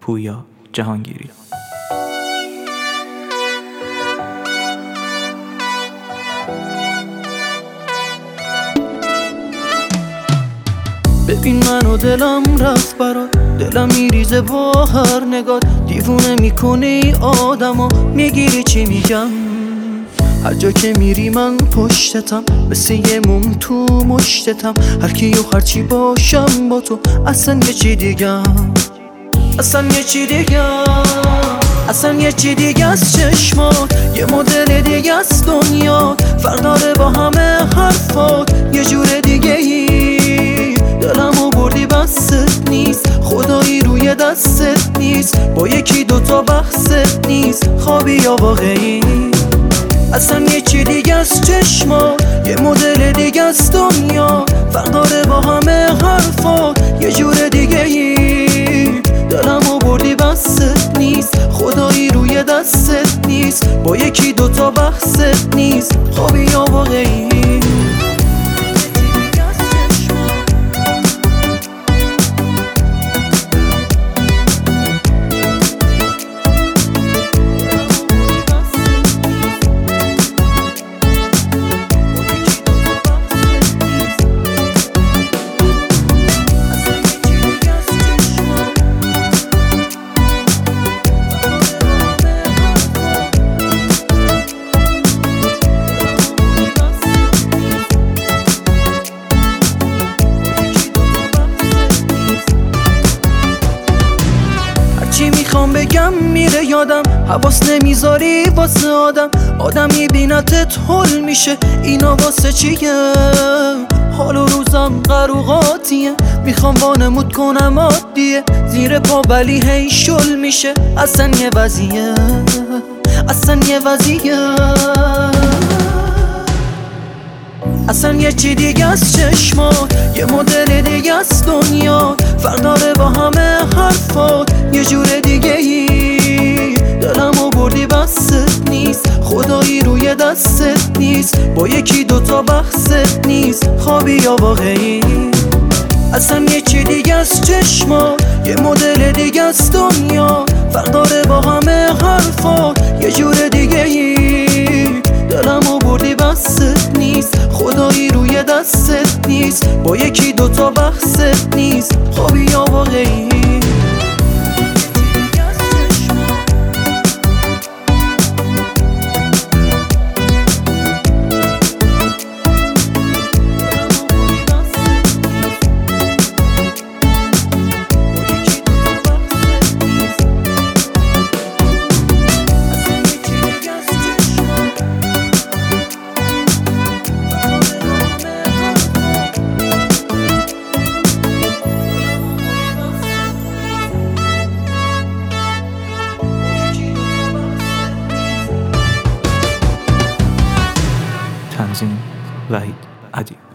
پویا جهانگیری. ببین منو دلم رفت برات، دلم میریزه با هر نگات، دیوونه میکنی آدمو، میگیری چی میگم. هر جا که میری من پشتتم، مثل یه موم تو مشتتم، هر کی و هر چی باشم با تو اصلا یه چی دیگم، اصلا یه چی دیگم، اصلا یه چی دیگه از چشمات، یه مدل دیگه از دنیات، فرق داره با همه حرفات، یه جور دیگه ای. دلمو بردی بست نیست، خدایی روی دستت نیست، با یکی دوتا بحثت نیست، خوابی یا واقعی. اصلا یه چی دیگه از چشما، یه مدل دیگه از دنیا، فرق داره با همه حرفات، یه جور دیگه ای. دلمو بردی بست نیست، خدایی روی دستت نیست، با یکی دوتا بحثت نیست، خوابی یا واقعی. چی میخوام بگم میره یادم، حواس نمیذاری واسه آدم میبینتت هول میشه، اینا واسه چیه؟ حال و روزم قروقاتیه، میخوام وانمود کنم عادیه، زیر پا ولی هی شل میشه، اصلا یه وضعیه، اصلا یه وضعیه. اصلا یه چی دیگه از چشمات، یه مدل دیگه از دنیا، فرق داره با همه حرفات، یه جور دیگه ای. دلمو بردی بست نیست، خدایی روی دستت نیست، با یکی دوتا بحثت نیست، خوابی یا واقعی. اصلا یه چی دیگه از چشمات، یه مدل دیگه از دنیا، فرق داره با همه حرفات، یه جور دیگه ای. دلمو بردی بست نیست، خدایی روی دستت نیست، با یکی دوتا بحثت نیست، خوابی یا واقعی. تنظیم وحید عدی.